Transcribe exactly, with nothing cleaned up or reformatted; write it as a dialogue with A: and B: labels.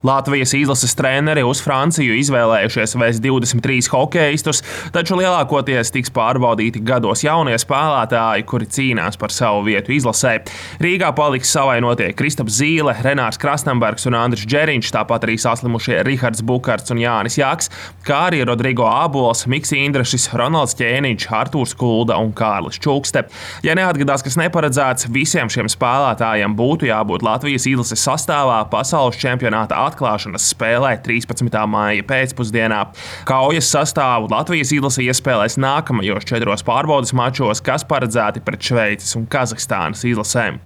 A: Latvijas izlases treneri uz Franciju izvēlējušies vest divdesmit trīs hokejistus, taču lielākoties tiks pārbaudīti gados jaunie spēlētāji, kuri cīnās par savu vietu izlasē. Rīgā paliks savainotie Kristaps Zīle, Renārs Krastenbergs un Andris Džeriņš, tāpat arī saslimušie Rihards Bukarts un Jānis Jaks, kā arī Rodrigo Ābols, Miks Indrašis, Ronalds Ķēniņš, Artūrs Kulda un Kārlis Čukste. Ja neatgadās, kas neparedzēts, visiem šiem spēlētājiem būtu jābūt Latvijas izlases sastāvā pasaules čempionāta atklāšanas spēlē trīspadsmitā māja pēcpusdienā. Kaujas sastāvu Latvijas izlase iespēlēs nākamajos četros pārbaudes mačos, kas paredzēti pret Šveices un Kazahstānas izlasēm.